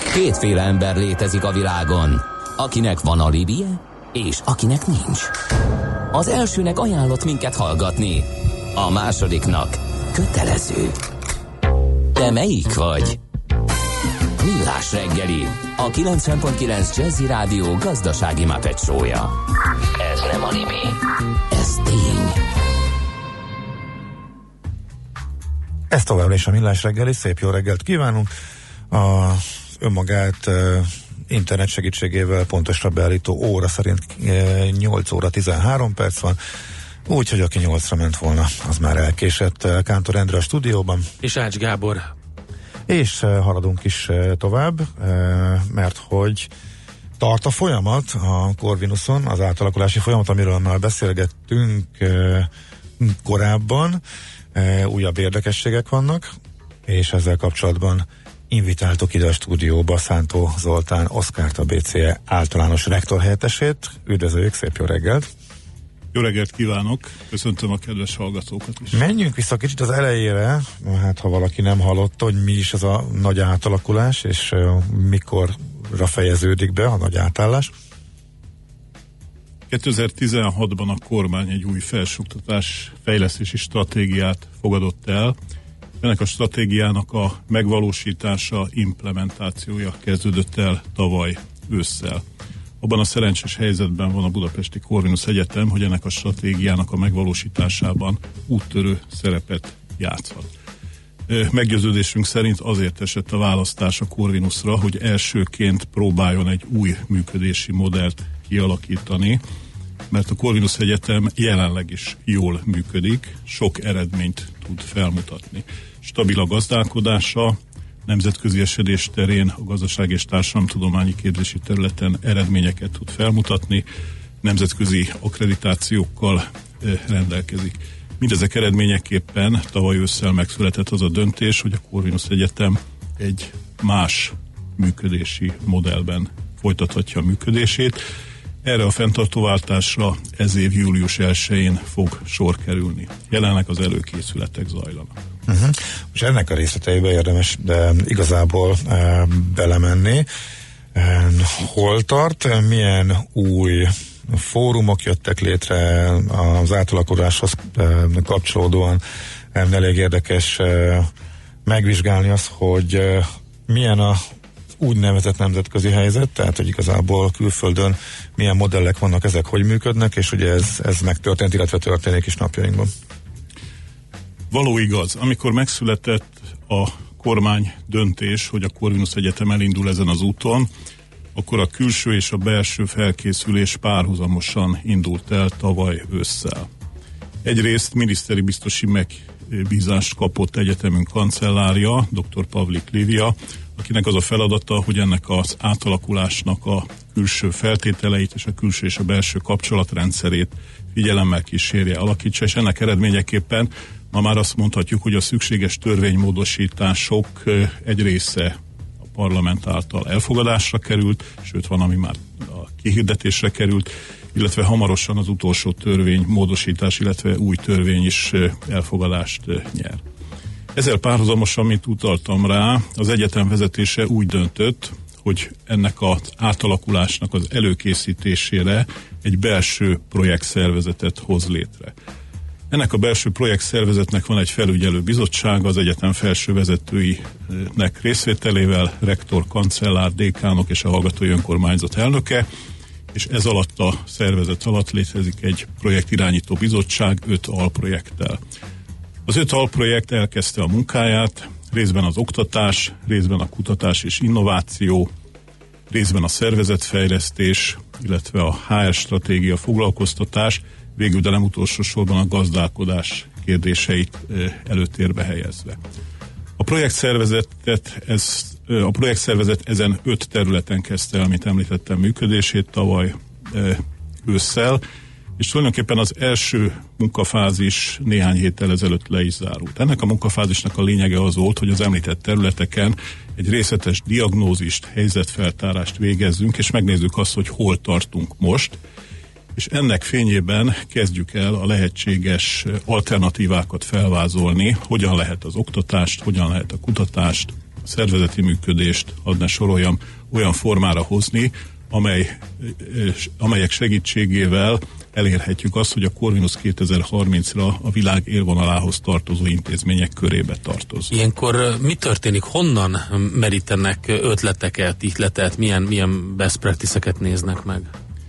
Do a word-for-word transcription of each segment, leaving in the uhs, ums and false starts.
Kétféle ember létezik a világon, akinek van alibije, és akinek nincs. Az elsőnek ajánlott minket hallgatni, a másodiknak kötelező. Te melyik vagy? Millás reggeli, a kilencven pont kilenc Jazzy Rádió gazdasági Muppet show-ja. Ez nem anime, ez tény. Ez továbbra is a Millás reggeli, szép jó reggelt kívánunk. A önmagát uh, internet segítségével pontosra beállító óra szerint uh, nyolc óra tizenhárom perc van, úgyhogy aki nyolcra ment volna, az már elkésett. uh, Kántor Endre a stúdióban. És Ács Gábor. És uh, haladunk is uh, tovább, uh, mert hogy tart a folyamat a Corvinuson, az átalakulási folyamat, amiről már beszélgettünk uh, korábban. Uh, újabb érdekességek vannak, és ezzel kapcsolatban invitáltuk ide a stúdióba Szántó Zoltán Oszkárt, a bé cé e általános rektor helyettesét. Üdvözöljük, szép jó reggelt! Jó reggelt kívánok! Köszöntöm a kedves hallgatókat is! Menjünk vissza kicsit az elejére, hát ha valaki nem hallotta, hogy mi is ez a nagy átalakulás, és uh, mikorra fejeződik be a nagy átállás. kétezer-tizenhatban a kormány egy új felsőoktatás fejlesztési stratégiát fogadott el. Ennek a stratégiának a megvalósítása, implementációja kezdődött el tavaly ősszel. Abban a szerencsés helyzetben van a Budapesti Corvinus Egyetem, hogy ennek a stratégiának a megvalósításában úttörő szerepet játszhat. Meggyőződésünk szerint azért esett a választás a Corvinusra, hogy elsőként próbáljon egy új működési modellt kialakítani, mert a Corvinus Egyetem jelenleg is jól működik, sok eredményt tud felmutatni. Stabil a gazdálkodása, nemzetközi esedés terén, a gazdaság és társadalomtudományi képzési területen eredményeket tud felmutatni, nemzetközi akkreditációkkal eh, rendelkezik. Mindezek eredményeképpen tavaly ősszel megszületett az a döntés, hogy a Corvinus Egyetem egy más működési modellben folytathatja a működését. Erre a fenntartóváltásra ez év július elsején fog sor kerülni. Jelenleg az előkészületek zajlanak. Uh-huh. És ennek a részleteibe érdemes de igazából e, belemenni. E, hol tart, milyen új fórumok jöttek létre az átalakuláshoz e, kapcsolódóan. E, elég érdekes e, megvizsgálni azt, hogy e, milyen a úgynevezett nemzetközi helyzet, tehát hogy igazából külföldön milyen modellek vannak, ezek hogy működnek, és ugye ez, ez megtörtént, illetve történik is napjainkban. Való igaz, amikor megszületett a kormány döntés, hogy a Corvinus Egyetem elindul ezen az úton, akkor a külső és a belső felkészülés párhuzamosan indult el tavaly ősszel. Egyrészt miniszteri biztosi megbízást kapott egyetemünk kancellárja, dr. Pavlik Lívia, akinek az a feladata, hogy ennek az átalakulásnak a külső feltételeit és a külső és a belső kapcsolatrendszerét figyelemmel kísérje, alakítsa, és ennek eredményeképpen ma már azt mondhatjuk, hogy a szükséges törvénymódosítások egy része a parlament által elfogadásra került, sőt van, ami már a kihirdetésre került, illetve hamarosan az utolsó törvénymódosítás, illetve új törvény is elfogadást nyer. Ezzel párhuzamosan, mint utaltam rá, az egyetem vezetése úgy döntött, hogy ennek az átalakulásnak az előkészítésére egy belső projektszervezetet hoz létre. Ennek a belső projektszervezetnek van egy felügyelő bizottsága az egyetem felső vezetőinek részvételével, rektor, kancellár, dékánok és a hallgatói önkormányzat elnöke, és ez alatt a szervezet alatt létezik egy projektirányító bizottság öt alprojekttel. Az öt alprojekt elkezdte a munkáját, részben az oktatás, részben a kutatás és innováció, részben a szervezetfejlesztés, illetve a há er stratégia, foglalkoztatás, végül, de nem utolsó sorban a gazdálkodás kérdéseit előtérbe helyezve. A projektszervezetet, ez, a projektszervezet ezen öt területen kezdte el, amit említettem, működését tavaly ősszel, és tulajdonképpen az első munkafázis néhány héttel ezelőtt le is zárult. Ennek a munkafázisnak a lényege az volt, hogy az említett területeken egy részletes diagnózist, helyzetfeltárást végezzünk, és megnézzük azt, hogy hol tartunk most, és ennek fényében kezdjük el a lehetséges alternatívákat felvázolni, hogyan lehet az oktatást, hogyan lehet a kutatást, a szervezeti működést, hadd ne soroljam, olyan formára hozni, amely, amelyek segítségével elérhetjük azt, hogy a Corvinus kétezer-harmincra a világ élvonalához tartozó intézmények körébe tartoz. Ilyenkor mi történik? Honnan merítenek ötleteket, ihletet, milyen, milyen best practice-eket néznek meg?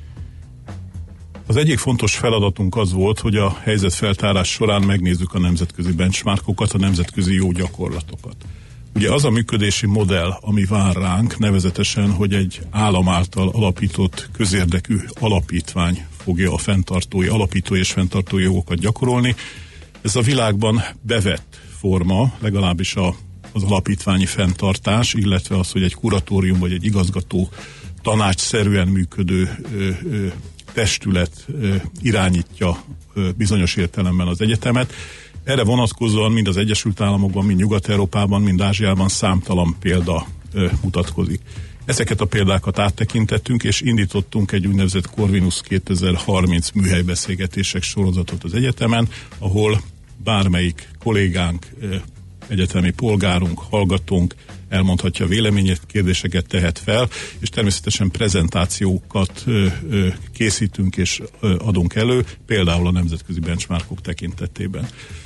Az egyik fontos feladatunk az volt, hogy a helyzetfeltárás során megnézzük a nemzetközi benchmarkokat, a nemzetközi jó gyakorlatokat. Ugye az a működési modell, ami vár ránk, nevezetesen, hogy egy állam által alapított közérdekű alapítvány fogja a fenntartói, alapítói és fenntartói jogokat gyakorolni. Ez a világban bevett forma, legalábbis a, az alapítványi fenntartás, illetve az, hogy egy kuratórium vagy egy igazgató tanácsszerűen működő ö, ö, testület ö, irányítja ö, bizonyos értelemben az egyetemet. Erre vonatkozóan mind az Egyesült Államokban, mind Nyugat-Európában, mind Ázsiában számtalan példa ö, mutatkozik. Ezeket a példákat áttekintettünk, és indítottunk egy úgynevezett Corvinus kétezer-harminc műhelybeszélgetések sorozatot az egyetemen, ahol bármelyik kollégánk, ö, egyetemi polgárunk, hallgatónk elmondhatja véleményét, kérdéseket tehet fel, és természetesen prezentációkat ö, ö, készítünk és ö, adunk elő, például a nemzetközi benchmarkok tekintetében.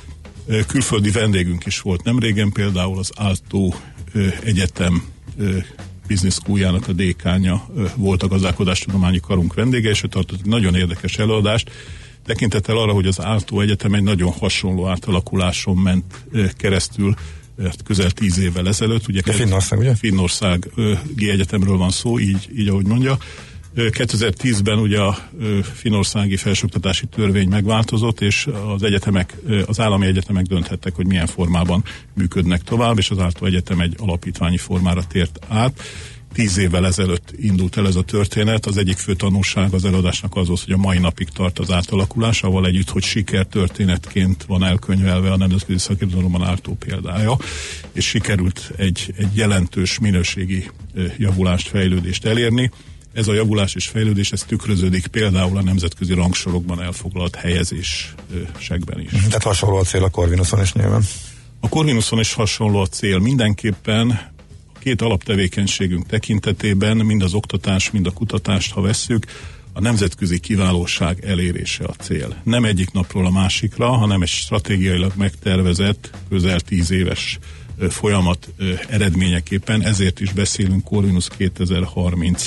Ö, külföldi vendégünk is volt nemrégen, például az Aalto ö, Egyetem ö, Business Schooljának a dékánja ö, volt a gazdálkodástudományi karunk vendége, és ő tartott egy nagyon érdekes előadást, tekintettel arra, hogy az Aalto Egyetem egy nagyon hasonló átalakuláson ment ö, keresztül közel tíz évvel ezelőtt. Ugye Finnország, ugye? Finnországi egyetemről van szó, így, így ahogy mondja. kétezer-tízben ugye a finnországi felsőoktatási törvény megváltozott, és az egyetemek, az állami egyetemek dönthettek, hogy milyen formában működnek tovább, és az Aalto Egyetem egy alapítványi formára tért át. Tíz évvel ezelőtt indult el ez a történet. Az egyik fő tanulság az előadásnak az volt, hogy a mai napig tart az átalakulás, avval együtt, hogy sikertörténetként van elkönyvelve a nemzetközi szakirodalomban Aalto példája, és sikerült egy, egy jelentős minőségi javulást, fejlődést elérni. Ez a javulás és fejlődés, ez tükröződik például a nemzetközi rangsorokban elfoglalt helyezésekben is. Tehát hasonló a cél a Corvinuson is nyilván. A Corvinuson is hasonló a cél. Mindenképpen két alaptevékenységünk tekintetében, mind az oktatás, mind a kutatást, ha vesszük, a nemzetközi kiválóság elérése a cél. Nem egyik napról a másikra, hanem egy stratégiailag megtervezett, közel tíz éves folyamat eredményeképpen, ezért is beszélünk Corvinus kétezer-harminc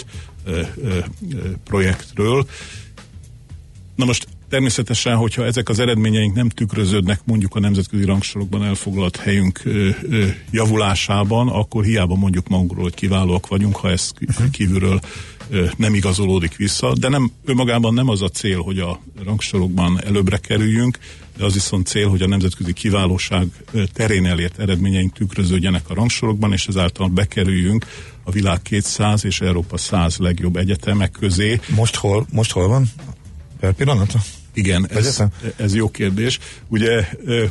projektről. Na most természetesen, hogyha ezek az eredményeink nem tükröződnek mondjuk a nemzetközi rangsorokban elfoglalt helyünk ö, ö, javulásában, akkor hiába mondjuk magunkról, hogy kiválóak vagyunk, ha ez kívülről ö, nem igazolódik vissza. De nem, önmagában nem az a cél, hogy a rangsorokban előbbre kerüljünk, de az viszont cél, hogy a nemzetközi kiválóság terén elért eredményeink tükröződjenek a rangsorokban, és ezáltal bekerüljünk a világ kétszáz és Európa száz legjobb egyetemek közé. Most hol, most hol van? Per pillanatra? Igen, ez, ez jó kérdés. Ugye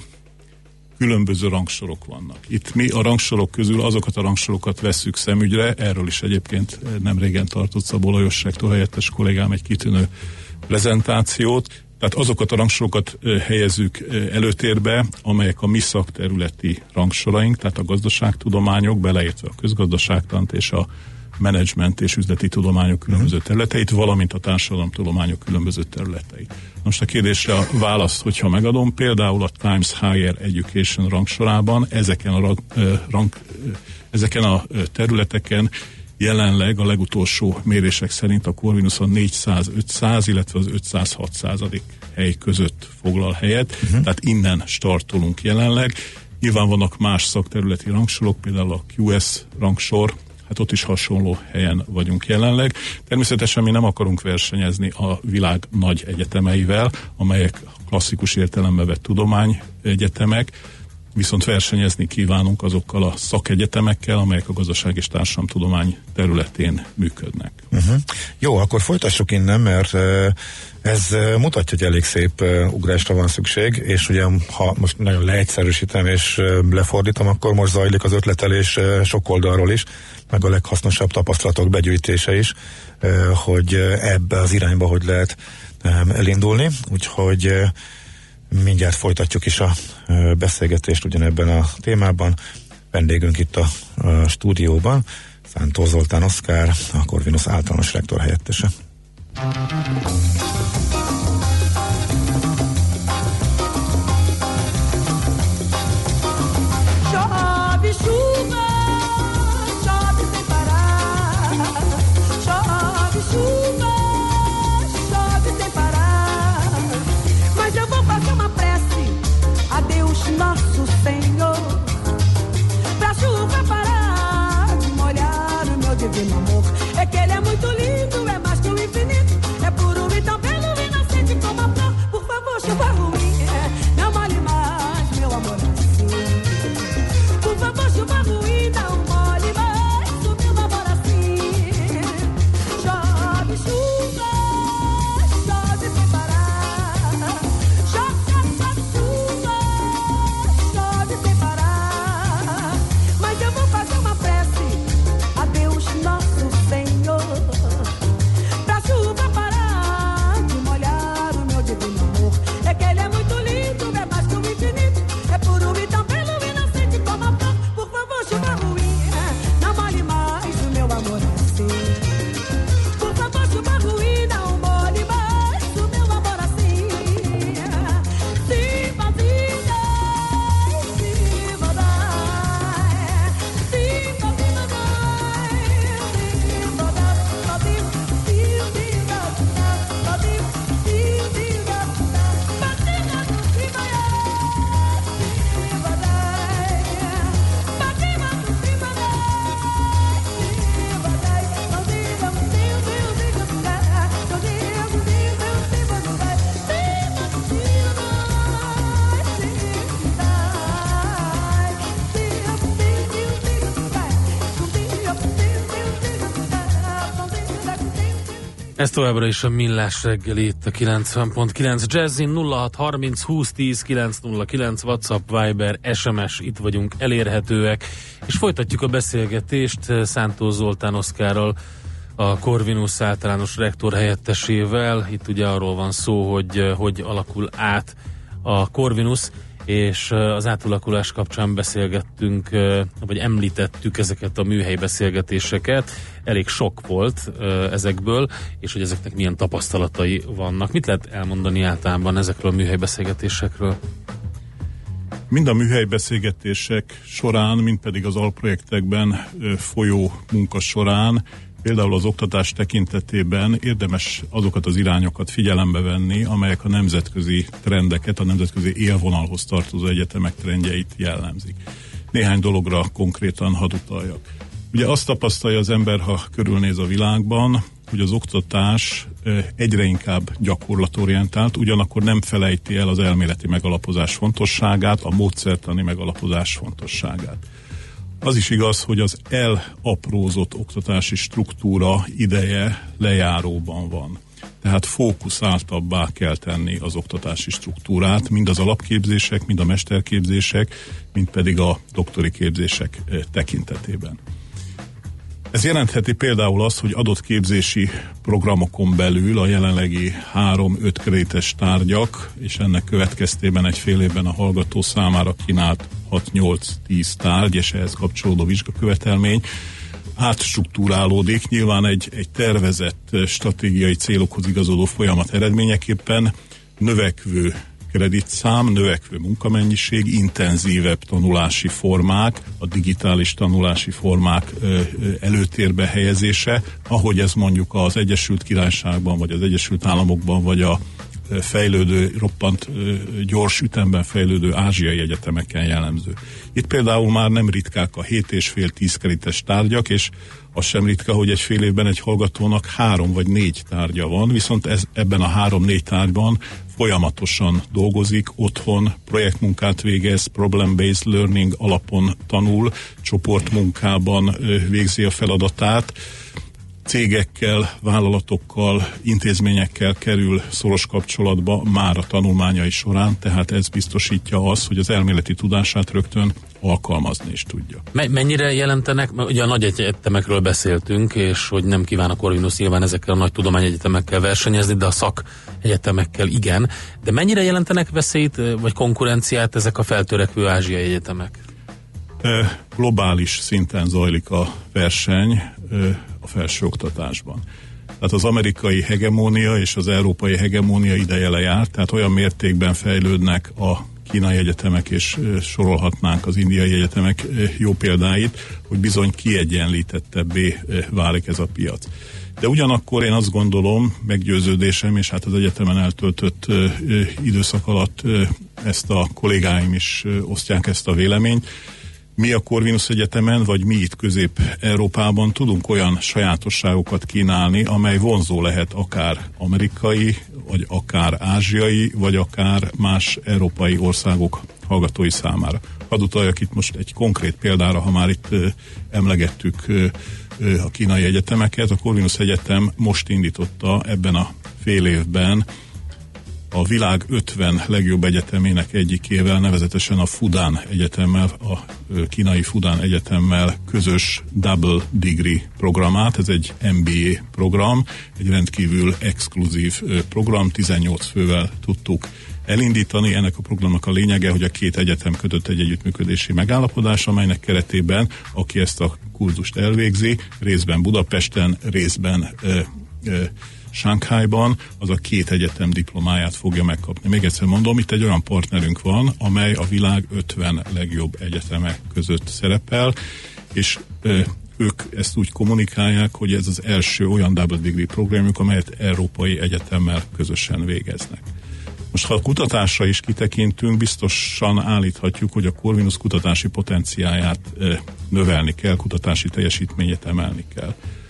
különböző rangsorok vannak. Itt mi a rangsorok közül azokat a rangsorokat vesszük szemügyre, erről is egyébként nem régen tartott Szabó Lajos rektor helyettes kollégám egy kitűnő prezentációt. Tehát azokat a rangsorokat helyezzük előtérbe, amelyek a mi szakterületi rangsoraink, tehát a gazdaságtudományok, beleértve a közgazdaságtant és a menedzsment és üzleti tudományok különböző területeit, valamint a társadalomtudományok különböző területeit. Most a kérdésre a választ, hogyha megadom, például a Times Higher Education rangsorában ezeken a, rang, ezeken a területeken jelenleg a legutolsó mérések szerint a Corvinuson négyszáz-ötszáz, illetve az ötszáz-hatszázadik hely között foglal helyet, uh-huh. tehát innen startolunk jelenleg. Nyilván vannak más szakterületi rangsorok, például a Q S rangsor, hát ott is hasonló helyen vagyunk jelenleg. Természetesen mi nem akarunk versenyezni a világ nagy egyetemeivel, amelyek klasszikus értelembe vett tudományegyetemek, viszont versenyezni kívánunk azokkal a szakegyetemekkel, amelyek a gazdaság és társadalomtudomány területén működnek. Uh-huh. Jó, akkor folytassuk innen, mert ez mutatja, hogy elég szép ugrásra van szükség, és ugye ha most nagyon leegyszerűsítem és lefordítom, akkor most zajlik az ötletelés sok oldalról is, meg a leghasznosabb tapasztalatok begyűjtése is, hogy ebbe az irányba hogy lehet elindulni, úgyhogy mindjárt folytatjuk is a beszélgetést ugyanebben a témában. vendégünk itt a, a stúdióban, Szántó Zoltán Oszkár, a Corvinus általános rektor helyettese. Nosso Senhor, pra chuva parar de molhar o meu divino amor. É que ele é muito lindo, é mais que o infinito, é puro e tão belo, inocente como a flor. Por favor, chuva ruim, é, não mole mais meu amor assim. Por favor, chuva ruim, não mole mais o meu amor assim. Chove chuva, chove sem parar. Chove, chove chuva. Sem parar, mas eu vou fazer uma prece a Deus nosso Senhor, pra chuva parar de molhar o meu divino amor. É que ele é muito lindo, é mais que o infinito, é puro e tão belo, inocente como a flor. Por favor, chuva ruim, não molhe mais o meu amor assim. Por favor, chuva ruim, não molhe mais o meu amor assim. Sim, vazia. Ez továbbra is a Millás reggel itt a kilencven pont kilenc Jazzin. Nulla hat harminc húsz tíz kilenc nulla kilenc WhatsApp, Viber, es em es, itt vagyunk, elérhetőek, és folytatjuk a beszélgetést Szántó Zoltán Oszkárral, a Corvinus általános rektor helyettesével. Itt ugye arról van szó, hogy hogy alakul át a Corvinus, és az átalakulás kapcsán beszélgettünk, vagy említettük ezeket a műhelyi beszélgetéseket. Elég sok volt ezekből, és hogy ezeknek milyen tapasztalatai vannak. Mit lehet elmondani általában ezekről a műhelyi beszélgetésekről? Mind a műhelyi beszélgetések során, mind pedig az alprojektekben folyó munka során, például az oktatás tekintetében érdemes azokat az irányokat figyelembe venni, amelyek a nemzetközi trendeket, a nemzetközi élvonalhoz tartozó egyetemek trendjeit jellemzik. Néhány dologra konkrétan hadd utaljak. Ugye azt tapasztalja az ember, ha körülnéz a világban, hogy az oktatás egyre inkább gyakorlatorientált, ugyanakkor nem felejti el az elméleti megalapozás fontosságát, a módszertani megalapozás fontosságát. Az is igaz, hogy az elaprózott oktatási struktúra ideje lejáróban van. Tehát fókuszáltabbá kell tenni az oktatási struktúrát, mind az alapképzések, mind a mesterképzések, mind pedig a doktori képzések tekintetében. Ez jelentheti például azt, hogy adott képzési programokon belül a jelenlegi három-öt kredites tárgyak, és ennek következtében egy fél évben a hallgató számára kínált hat-nyolc-tíz tárgy, és ehhez kapcsolódó vizsgakövetelmény átstruktúrálódik, nyilván egy, egy tervezett stratégiai célokhoz igazodó folyamat eredményeképpen növekvő kreditszám, növekvő munkamennyiség, intenzívebb tanulási formák, a digitális tanulási formák ö, ö, előtérbe helyezése, ahogy ez mondjuk az Egyesült Királyságban, vagy az Egyesült Államokban, vagy a fejlődő, roppant gyors ütemben fejlődő ázsiai egyetemeken jellemző. Itt például már nem ritkák a hét és fél tíz kredites tárgyak, és az sem ritka, hogy egy fél évben egy hallgatónak három vagy négy tárgya van, viszont ez, ebben a három-négy tárgyban folyamatosan dolgozik, otthon projektmunkát végez, problem-based learning alapon tanul, csoportmunkában végzi a feladatát, cégekkel, vállalatokkal, intézményekkel kerül szoros kapcsolatba már a tanulmányai során, tehát ez biztosítja azt, hogy az elméleti tudását rögtön alkalmazni is tudja. Mennyire jelentenek, ugye a nagy egyetemekről beszéltünk, és hogy nem kíván a Corvinus nyilván ezekkel a nagy tudományegyetemekkel versenyezni, de a szakegyetemekkel igen. De mennyire jelentenek veszélyt, vagy konkurenciát ezek a feltörekvő ázsiai egyetemek? globális szinten zajlik a verseny a felsőoktatásban. Tehát az amerikai hegemónia és az európai hegemónia ideje lejárt, tehát olyan mértékben fejlődnek a kínai egyetemek, és sorolhatnánk az indiai egyetemek jó példáit, hogy bizony kiegyenlítettebbé válik ez a piac. De ugyanakkor én azt gondolom, meggyőződésem, és hát az egyetemen eltöltött időszak alatt ezt a kollégáim is osztják ezt a véleményt, mi a Corvinus Egyetemen, vagy mi itt Közép-Európában tudunk olyan sajátosságokat kínálni, amely vonzó lehet akár amerikai, vagy akár ázsiai, vagy akár más európai országok hallgatói számára. Hadd utaljak itt most egy konkrét példára, ha már itt ö, emlegettük ö, ö, a kínai egyetemeket. A Corvinus Egyetem most indította ebben a fél évben a világ ötven legjobb egyetemének egyikével, nevezetesen a Fudan Egyetemmel, a kínai Fudan Egyetemmel közös Double Degree programát. Ez egy em bé á program, egy rendkívül exkluzív program, tizennyolc fővel tudtuk elindítani. Ennek a programnak a lényege, hogy a két egyetem kötött egy együttműködési megállapodás, amelynek keretében, aki ezt a kurzust elvégzi, részben Budapesten, részben ö, ö, Shanghaiban, az a két egyetem diplomáját fogja megkapni. Még egyszer mondom, itt egy olyan partnerünk van, amely a világ ötven legjobb egyeteme között szerepel, és ö, ők ezt úgy kommunikálják, hogy ez az első olyan double degree programjuk, amelyet európai egyetemmel közösen végeznek. Most ha a kutatásra is kitekintünk, biztosan állíthatjuk, hogy a Corvinus kutatási potenciáját ö, növelni kell, kutatási teljesítményét emelni kell.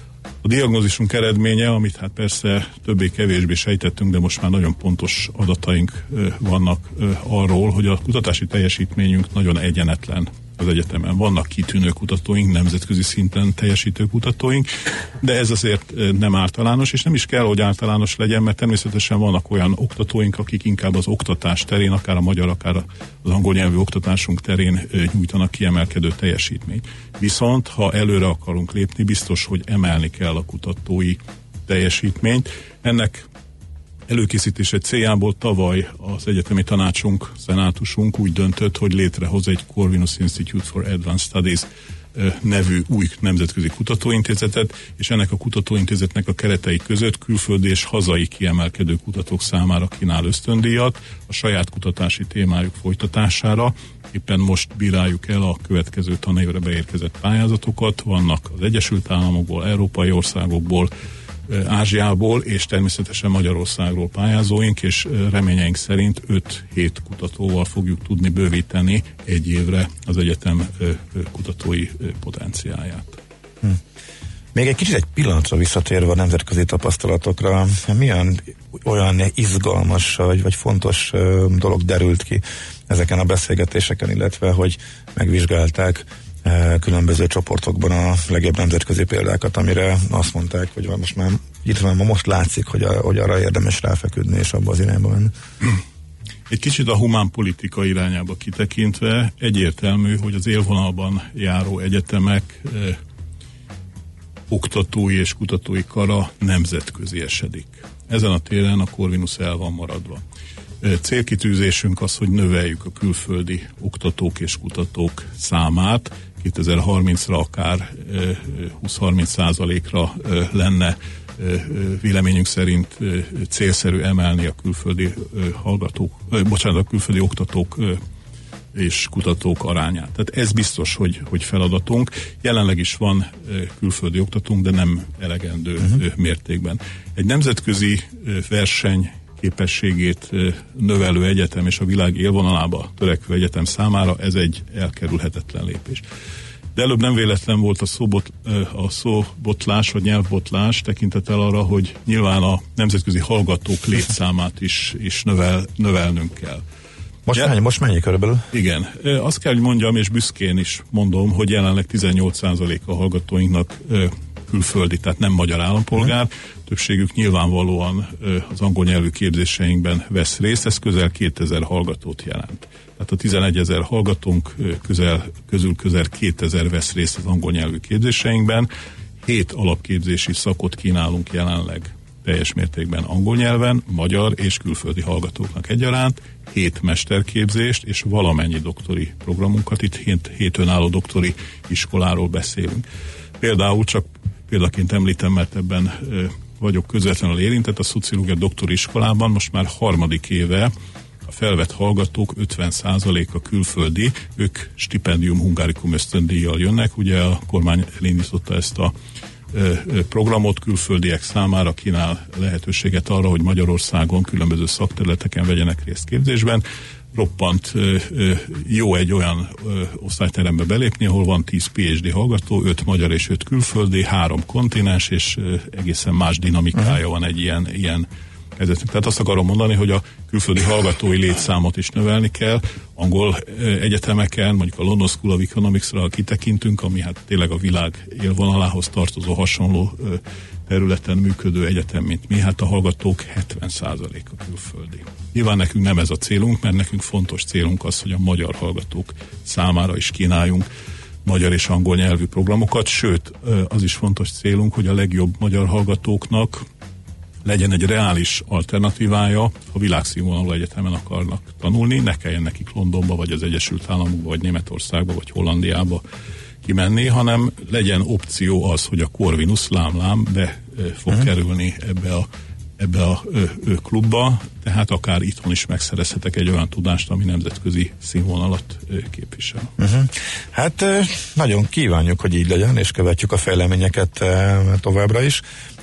A diagnózisunk eredménye, amit hát persze többé-kevésbé sejtettünk, de most már nagyon pontos adataink ö, vannak ö, arról, hogy a kutatási teljesítményünk nagyon egyenetlen az egyetemen. Vannak kitűnő kutatóink, nemzetközi szinten teljesítő kutatóink, de ez azért nem általános, és nem is kell, hogy általános legyen, mert természetesen vannak olyan oktatóink, akik inkább az oktatás terén, akár a magyar, akár az angol nyelvű oktatásunk terén nyújtanak kiemelkedő teljesítményt. Viszont, ha előre akarunk lépni, biztos, hogy emelni kell a kutatói teljesítményt. Ennek előkészítése céljából tavaly az egyetemi tanácsunk, szenátusunk úgy döntött, hogy létrehoz egy Corvinus Institute for Advanced Studies nevű új nemzetközi kutatóintézetet, és ennek a kutatóintézetnek a keretei között külföldi és hazai kiemelkedő kutatók számára kínál ösztöndíjat a saját kutatási témájuk folytatására. Éppen most bíráljuk el a következő tanévre beérkezett pályázatokat, vannak az Egyesült Államokból, európai országokból, Ázsiából és természetesen Magyarországról pályázóink, és reményeink szerint öt-hét kutatóval fogjuk tudni bővíteni egy évre az egyetem kutatói potenciálját. Hm. Még egy kicsit egy pillanatra visszatérve a nemzetközi tapasztalatokra, milyen olyan izgalmas vagy, vagy fontos dolog derült ki ezeken a beszélgetéseken, illetve hogy megvizsgálták különböző csoportokban a legjobb nemzetközi példákat, amire azt mondták, hogy most már itt van, most látszik, hogy, a, hogy arra érdemes ráfeküdni és abba az irányba menni. Egy kicsit a humánpolitika irányába kitekintve egyértelmű, hogy az élvonalban járó egyetemek eh, oktatói és kutatói kara nemzetközi esedik. Ezen a téren a Corvinus el van maradva. Célkitűzésünk az, hogy növeljük a külföldi oktatók és kutatók számát. kétezer-harmincra akár húsz-harminc százalékra lenne véleményünk szerint célszerű emelni a külföldi hallgatók, bocsánat, a külföldi oktatók és kutatók arányát. Tehát ez biztos, hogy, hogy feladatunk. Jelenleg is van külföldi oktatónk, de nem elegendő uh-huh. mértékben. Egy nemzetközi verseny képességét növelő egyetem és a világ élvonalába törekvő egyetem számára ez egy elkerülhetetlen lépés. De előbb nem véletlen volt a, szóbot, a szóbotlás vagy nyelvbotlás tekintettel arra, hogy nyilván a nemzetközi hallgatók létszámát is, is növel, növelnünk kell. Most, ja, mennyi, most mennyi körülbelül? Igen. Azt kell, hogy mondjam, és büszkén is mondom, hogy jelenleg tizennyolc százalék a hallgatóinknak külföldi, tehát nem magyar állampolgár. Hmm. Többségük nyilvánvalóan az angol nyelvű képzéseinkben vesz részt, ez közel kétezer hallgatót jelent. Tehát a tizenegyezer hallgatónk közel, közül közel kétezer vesz részt az angol nyelvű képzéseinkben. Hét alapképzési szakot kínálunk jelenleg teljes mértékben angol nyelven, magyar és külföldi hallgatóknak egyaránt, hét mesterképzést és valamennyi doktori programunkat, itt hét, hét önálló doktori iskoláról beszélünk. Például csak példaként említem, mert ebben ö, vagyok közvetlenül érintett, a szociológia doktori iskolában most már harmadik éve a felvett hallgatók ötven százaléka külföldi, ők stipendium hungarikum ösztöndíjjal jönnek, ugye a kormány elindította ezt a programot, külföldiek számára kínál lehetőséget arra, hogy Magyarországon különböző szakterületeken vegyenek részt képzésben. Roppant jó egy olyan osztályterembe belépni, ahol van tíz PhD hallgató, öt magyar és öt külföldi, három kontinens, és egészen más dinamikája van egy ilyen, ilyen helyzetnek. Tehát azt akarom mondani, hogy a külföldi hallgatói létszámot is növelni kell. Angol egyetemeken, mondjuk a London School of Economics-ra, ha kitekintünk, ami hát tényleg a világ élvonalához tartozó hasonló területen működő egyetem, mint mi, hát a hallgatók hetven százaléka külföldi. Nyilván nekünk nem ez a célunk, mert nekünk fontos célunk az, hogy a magyar hallgatók számára is kínáljunk magyar és angol nyelvű programokat, sőt, az is fontos célunk, hogy a legjobb magyar hallgatóknak legyen egy reális alternatívája, ha világszínvonalú egyetemen akarnak tanulni, ne kelljen nekik Londonba, vagy az Egyesült Államokba, vagy Németországba, vagy Hollandiába kimenni, hanem legyen opció az, hogy a Corvinus lám-lám be e, fog uh-huh. kerülni ebbe a, ebbe a ö, ö, klubba, tehát akár itthon is megszerezhetek egy olyan tudást, ami nemzetközi színvonalat ö, képvisel. Uh-huh. Hát nagyon kívánjuk, hogy így legyen, és követjük a fejleményeket továbbra is.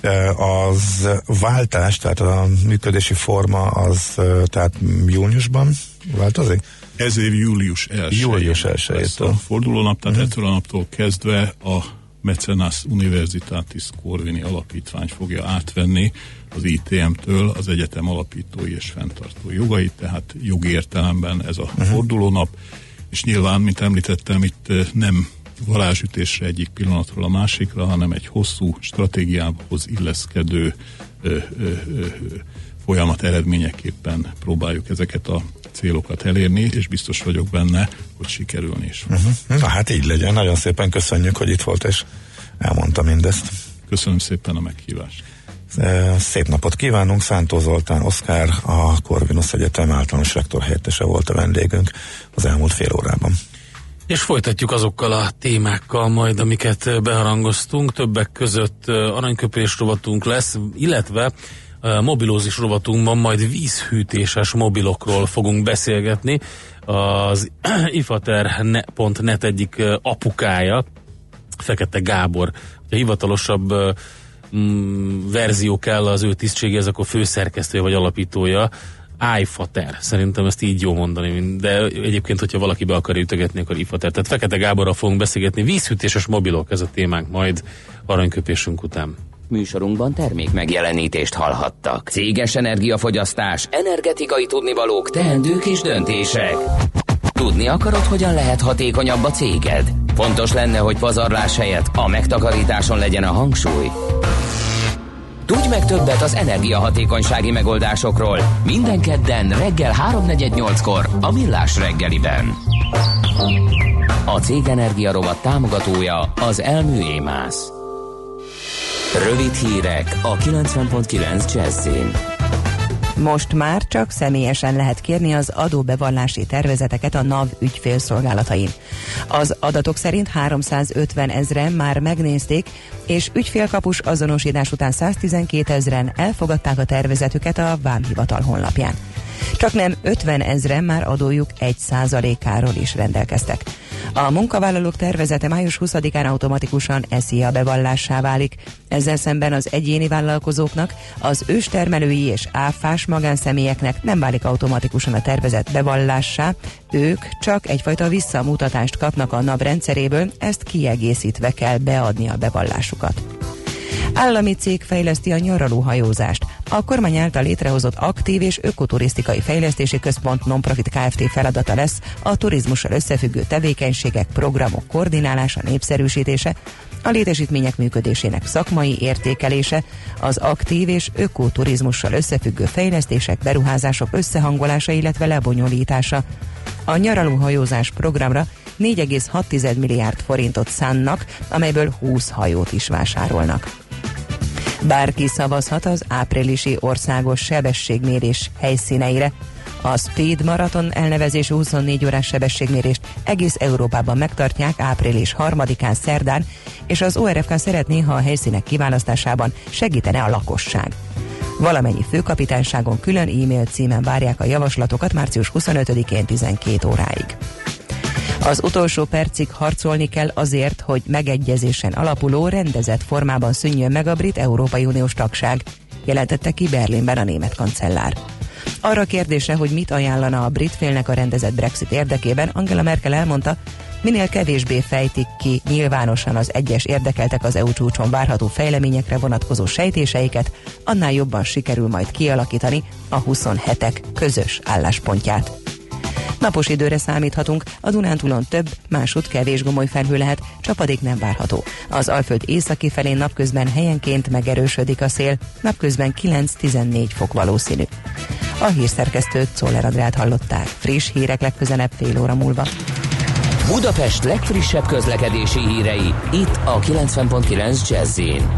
Az váltás, tehát a működési forma az tehát júniusban változik? Ez év július elsején. Július elsejétől. A fordulónap, tehát uh-huh. ettől a naptól kezdve a Mecenas Universitatis Corvini alapítvány fogja átvenni az I T M-től az egyetem alapítói és fenntartói jogait, tehát jogi értelemben ez a uh-huh. fordulónap, és nyilván, mint említettem, itt nem varázsütésre egyik pillanatról a másikra, hanem egy hosszú stratégiához illeszkedő ö, ö, ö, folyamat eredményeképpen próbáljuk ezeket a célokat elérni, és biztos vagyok benne, hogy sikerülni is. Uh-huh. Na hát így legyen. Nagyon szépen köszönjük, hogy itt volt, és elmondta mindezt. Köszönöm szépen a meghívást. Szép napot kívánunk. Szántó Zoltán Oszkár, a Corvinus Egyetem általános rektor helyettese volt a vendégünk az elmúlt fél órában. És folytatjuk azokkal a témákkal majd, amiket beharangoztunk. Többek között aranyköpés rovatunk lesz, illetve mobilózis rovatunkban majd vízhűtéses mobilokról fogunk beszélgetni. Az ifater pont net egyik apukája, Fekete Gábor, a hivatalosabb mm, verzió kell az ő tisztségéhez, akkor főszerkesztője vagy alapítója, iFater, szerintem ezt így jó mondani, de egyébként, hogyha valaki be akar ütögetni, akkor iFater. Tehát Fekete Gáborral fogunk beszélgetni, vízhűtéses mobilok, ez a témánk majd aranyköpésünk után. Műsorunkban termék megjelenítést hallhattak. Céges energiafogyasztás, energetikai tudnivalók, teendők és döntések. Tudni akarod, hogyan lehet hatékonyabb a céged? Fontos lenne, hogy pazarlás helyett a megtakarításon legyen a hangsúly. Tudj meg többet az energiahatékonysági megoldásokról minden kedden reggel háromnegyed nyolckor a Millás reggeliben. A Cégenergia rovat támogatója az Elmű Émász. Rövid hírek a kilencven pont kilenc Jazzin. Most már csak személyesen lehet kérni az adóbevallási tervezeteket a NAV ügyfélszolgálatain. Az adatok szerint háromszázötven ezren már megnézték, és ügyfélkapus azonosítás után száztizenkét ezren elfogadták a tervezetüket a Vámhivatal honlapján. Csak nem ötven ezren már adójuk egy százalékáról is rendelkeztek. A munkavállalók tervezete május huszadikán automatikusan es zé á bevallássá válik. Ezzel szemben az egyéni vállalkozóknak, az őstermelői és áfás magánszemélyeknek nem válik automatikusan a tervezet bevallássá, ők csak egyfajta visszamutatást kapnak a NAV rendszeréből, ezt kiegészítve kell beadni a bevallásukat. Állami cég fejleszti a nyaralóhajózást. A kormány által létrehozott aktív és ökoturisztikai fejlesztési központ non-profit Kft. Feladata lesz a turizmussal összefüggő tevékenységek, programok koordinálása, népszerűsítése, a létesítmények működésének szakmai értékelése, az aktív és ökoturizmussal összefüggő fejlesztések, beruházások összehangolása, illetve lebonyolítása. A nyaralóhajózás programra négy egész hat milliárd forintot szánnak, amelyből húsz hajót is vásárolnak. Bárki szavazhat az áprilisi országos sebességmérés helyszíneire. A Speed Marathon elnevezésű huszonnégy órás sebességmérést egész Európában megtartják április harmadikán szerdán, és az o er ef ká szeretné, ha a helyszínek kiválasztásában segítene a lakosság. Valamennyi főkapitányságon külön e-mail címen várják a javaslatokat március huszonötödikén tizenkét óráig. Az utolsó percig harcolni kell azért, hogy megegyezésen alapuló, rendezett formában szűnjön meg a brit Európai Uniós tagság, jelentette ki Berlinben a német kancellár. Arra kérdése, hogy mit ajánlana a brit félnek a rendezett Brexit érdekében, Angela Merkel elmondta, minél kevésbé fejtik ki nyilvánosan az egyes érdekeltek az é u csúcson várható fejleményekre vonatkozó sejtéseiket, annál jobban sikerül majd kialakítani a huszonhetek közös álláspontját. Napos időre számíthatunk, a Dunántúlon több, másút kevés gomoly felhő lehet, csapadék nem várható. Az Alföld északi felén napközben helyenként megerősödik a szél, napközben kilenc-tizennégy fok valószínű. A hírszerkesztőt, Czoller Andrát hallották. Friss hírek legközelebb fél óra múlva. Budapest legfrissebb közlekedési hírei, itt a kilencven pont kilenc Jazz-in.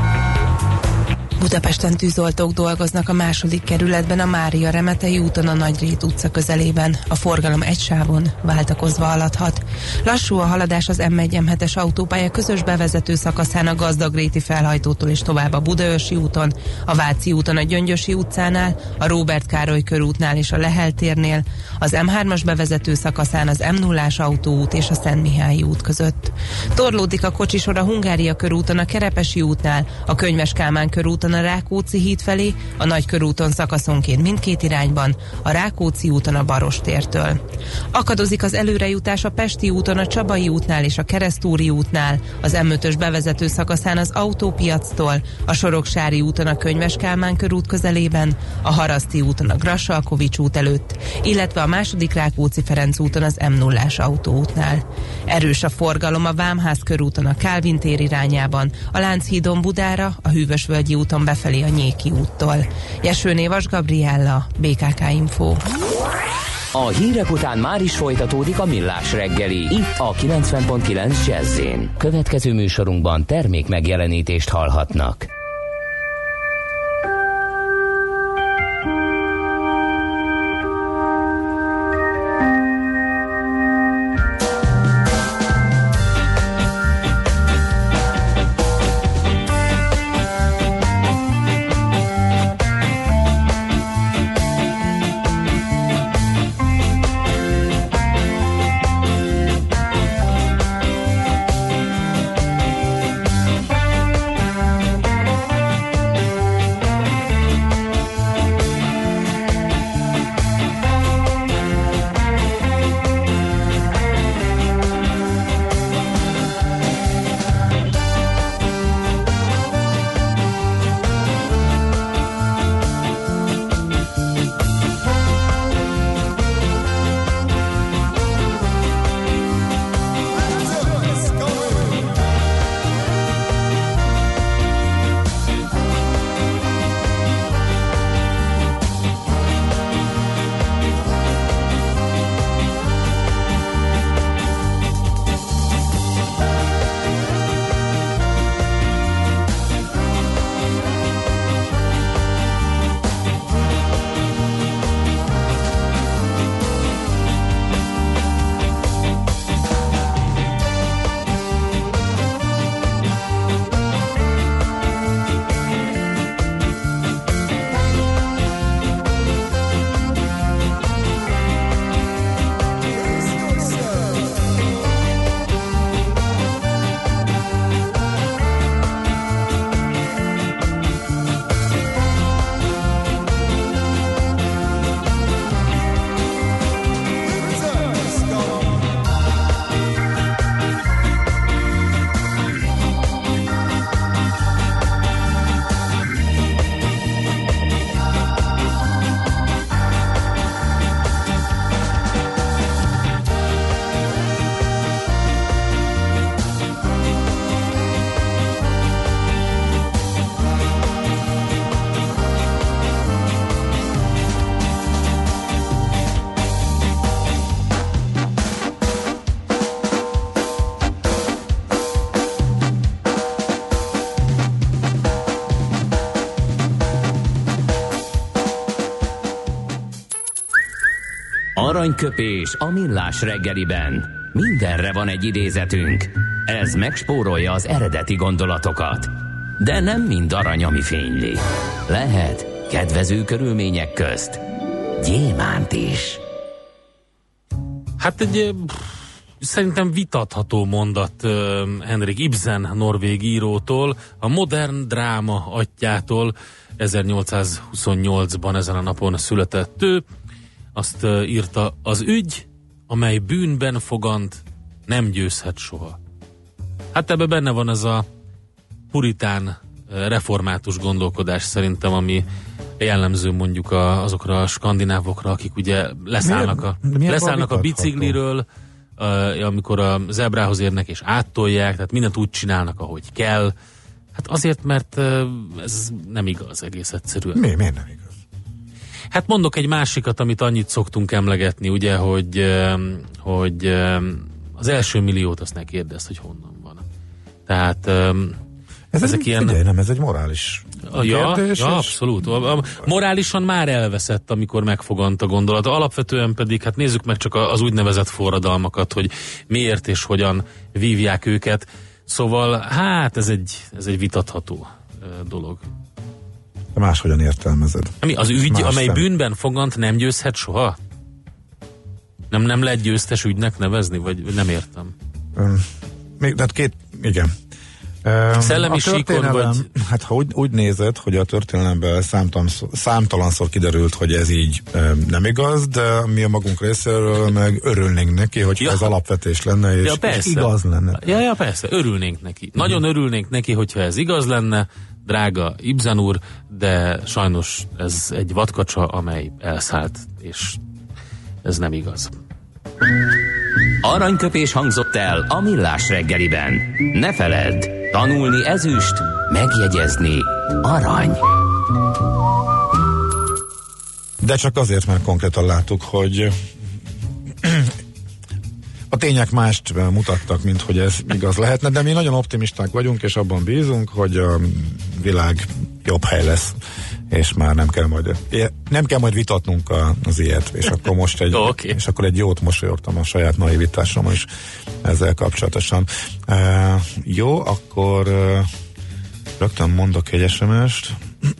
Budapesten tűzoltók dolgoznak a második kerületben, a Mária Remetei úton, a Nagyrét utca közelében. A forgalom egy sávon váltakozva haladhat. Lassú a haladás az em egy em hetes autópálya közös bevezető szakaszán a Gazdagréti felhajtótól és tovább a Budaörsi úton, a Váci úton a Gyöngyösi utcánál, a Róbert Károly körútnál és a Lehel térnél, az em hármas bevezető szakaszán az em nullás autóút és a Szentmihályi út között. Torlódik a kocsisor a Hungária körúton a Kerepesi útnál, a Könyves Kálmán körúton a Rákóczi híd felé, a Nagykörúton szakaszonként mindkét irányban, a Rákóczi úton a Barostértől. Akadozik az előrejutás a Pesti úton a Csabai útnál és a Keresztúri útnál, az em ötös bevezető szakaszán az Autópiactól, a Soroksári úton a Könyves Kálmán körút közelében, a Haraszti úton a Grassalkovics út előtt, illetve a második Rákóczi-Ferenc úton az em nullás autóútnál. Erős a forgalom a Vámház körúton a Kálvin tér irányában, a Lánchídon Budára, a Hűvösvölgyi úton befelé a Nyéki úttól. Jesőné Vas Gabriella, bé ká ká Info. A hírek után már is folytatódik a Millás reggeli, itt a kilencven pont kilenc Jazz-in. Következő műsorunkban termék megjelenítést hallhatnak. Aranyköpés a millás reggeliben. Mindenre van egy idézetünk. Ez megspórolja az eredeti gondolatokat. De nem mind arany, ami fényli. Lehet kedvező körülmények közt gyémánt is. Hát egy pff, szerintem vitatható mondat uh, Henrik Ibsen, norvég írótól, a modern dráma atyjától. ezernyolcszázhuszonnyolcban ezen a napon született ő. Azt uh, írta: az ügy, amely bűnben fogant, nem győzhet soha. Hát ebben benne van ez a puritán, uh, református gondolkodás szerintem, ami jellemző mondjuk a, azokra a skandinávokra, akik ugye leszállnak a, leszállnak a bicikliről, uh, amikor a zebrához érnek és áttolják, tehát mindent úgy csinálnak, ahogy kell. Hát azért, mert uh, ez nem igaz egész egyszerűen. Mi, miért nem igaz? Hát mondok egy másikat, amit annyit szoktunk emlegetni, ugye, hogy, hogy az első milliót azt ne kérdezd, hogy honnan van. Tehát ez ezek egy, ilyen... Figyelj, nem, ez egy morális ja, kérdés. Ja, abszolút. Morálisan már elveszett, amikor megfogant a gondolat. Alapvetően pedig, hát nézzük meg csak az úgynevezett forradalmakat, hogy miért és hogyan vívják őket. Szóval, hát ez egy, ez egy vitatható dolog. De máshogyan értelmezed. Ami az ügy, Más amely szem. bűnben fogant, nem győzhet soha? Nem, nem lehet győztes ügynek nevezni? Vagy nem értem? Um, még, hát két, igen. Szellemi a síkon vagy... Hát ha úgy, úgy nézed, hogy a történelemben számtalan, számtalanszor kiderült, hogy ez így um, nem igaz, de mi a magunk részéről meg örülnénk neki, hogy ja. ez alapvetés lenne, és, ja, és igaz lenne. Ja, ja, persze, örülnénk neki. Uh-huh. Nagyon örülnénk neki, hogyha ez igaz lenne, drága Ibsen úr, de sajnos ez egy vadkacsa, amely elszállt, és ez nem igaz. Aranyköpés hangzott el a millás reggeliben. Ne feledd, tanulni ezüst, megjegyezni arany. De csak azért, mert konkrétan láttuk, hogy a tények mást mutattak, mint hogy ez igaz lehetne, de mi nagyon optimisták vagyunk, és abban bízunk, hogy a világ jobb hely lesz, és már nem kell majd nem kell majd vitatnunk a, az ilyet, és akkor most egy, okay. és akkor egy jót mosolyogtam a saját naivitásomon is ezzel kapcsolatosan. Uh, jó, akkor uh, rögtön mondok egy es em est.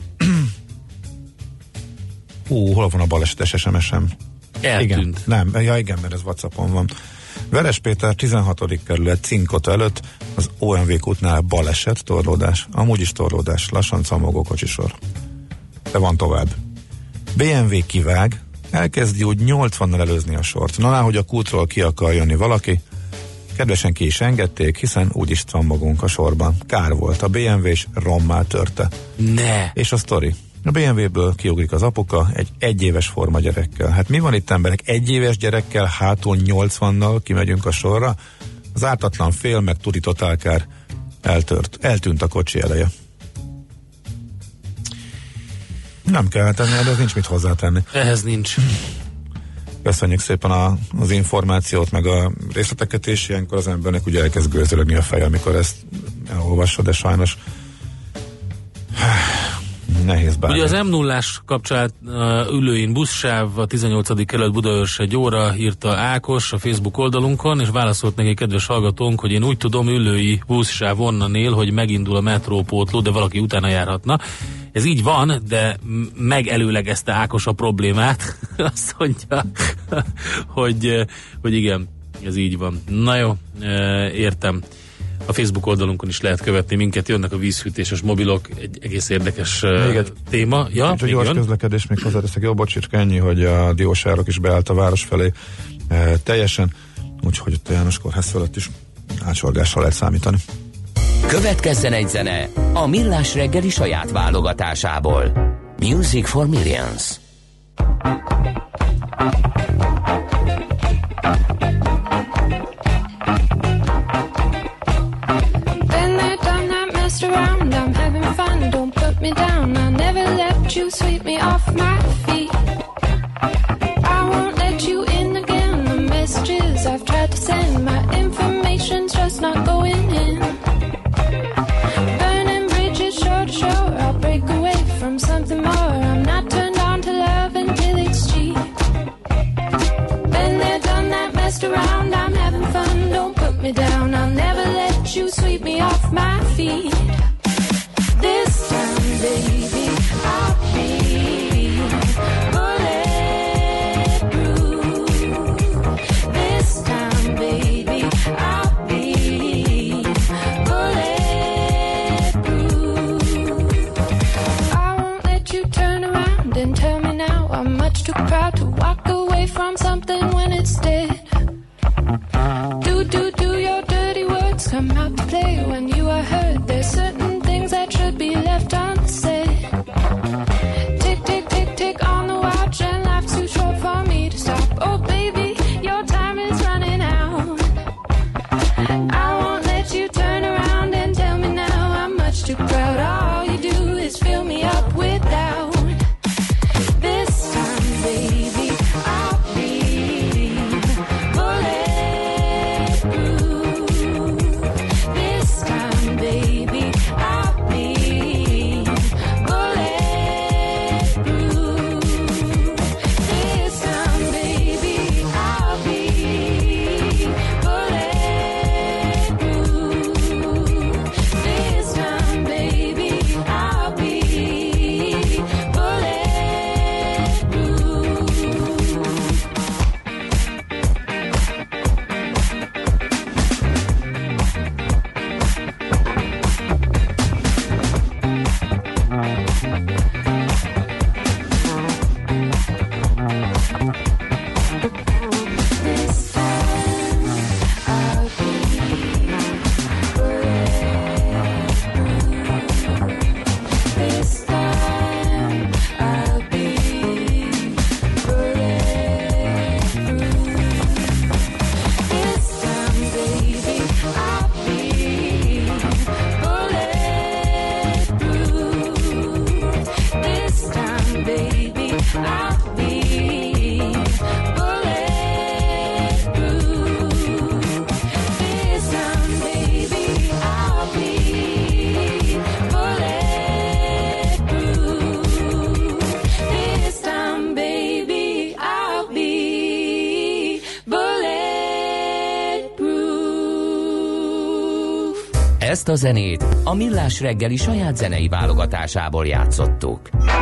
Hú, hol van a balesetes es em esem? Eltűnt. Igen, nem, ja igen, mert ez WhatsAppon van. Veres Péter tizenhatodik kerület Cinkota előtt az o em vé kútnál baleset, torlódás. Amúgy is torlódás, lassan camogó kocsisor. De van tovább. bé em vé kivág, elkezdi úgy nyolcvannal előzni a sort. Na, hogy a kútról ki akar jönni valaki, kedvesen ki is engedték, hiszen úgyis cammogunk a sorban. Kár volt, a bé em vé és rommá törte. Ne! És a sztori. A bé em véből kiugrik az apuka egy egyéves forma gyerekkel. Hát mi van itt, emberek? Egyéves gyerekkel hátul nyolcvannal kimegyünk a sorra? Az ártatlan fél meg Tudi Totálkár eltört. Eltűnt a kocsi eleje. Nem kell tenni, de ez nincs mit hozzátenni. Ehhez nincs. Köszönjük szépen a, az információt, meg a részleteket, és ilyenkor az embernek ugye elkezd gőzölögni a feje, amikor ezt elolvassa, de sajnos nehéz bármi. Ugye az em nullás kapcsolat uh, ülőin buszsáv a tizennyolcadik kerület Budaörs egy óra, írta Ákos a Facebook oldalunkon, és válaszolt neki kedves hallgatónk, hogy én úgy tudom, ülői buszsáv onnan él, hogy megindul a metrópótló, de valaki utána járhatna. Ez így van, de megelőlegezte Ákos a problémát. Azt mondja, hogy, hogy igen, ez így van. Na jó, értem. A Facebook oldalunkon is lehet követni minket, jönnek a vízhűtéses mobilok, egy egész érdekes még egy téma. Ja, egy gyors közlekedés még hozzáteszek, jó, bocsicska, ennyi, hogy a diósárok is beállt a város felé e, teljesen, úgyhogy ott a János Kórház fölött is átsorgással lehet számítani. Következzen egy zene a Millás reggeli saját válogatásából. Music for Millions. Around, I'm having fun, don't put me down. I'll never let you sweep me off my feet. I won't let you in again. The messages I've tried to send, my information's just not going in. Burning bridges shore to shore, I'll break away from something more. I'm not turned on to love until it's cheap. feet. This time, baby, I'll be bulletproof. This time, baby, I'll be bulletproof. I won't let you turn around and tell me now I'm much too proud to walk away from something when it's dead. Do, do, do your dirty words come out to play when you are hurt? There's certain things that should be left unsaid. Tick, tick, tick, tick on the watch and life's too short for me to stop. Oh baby, your time is running out. I won't let you turn around and tell me now I'm much too proud. All you do is fill me up with doubt. This time, baby, I'll be bulletproof. This time, baby, I'll be bulletproof. This time, baby, I'll be bulletproof. This time, baby, I'll be This time I'll be bulletproof. This time I'll be bulletproof. This time, baby, I'll be bulletproof. This time, baby, I'll be bulletproof. This time, baby, I'll be bulletproof. This time, baby, I'll be bulletproof. Ezt a zenét a Millás reggeli saját zenei válogatásából játszottuk.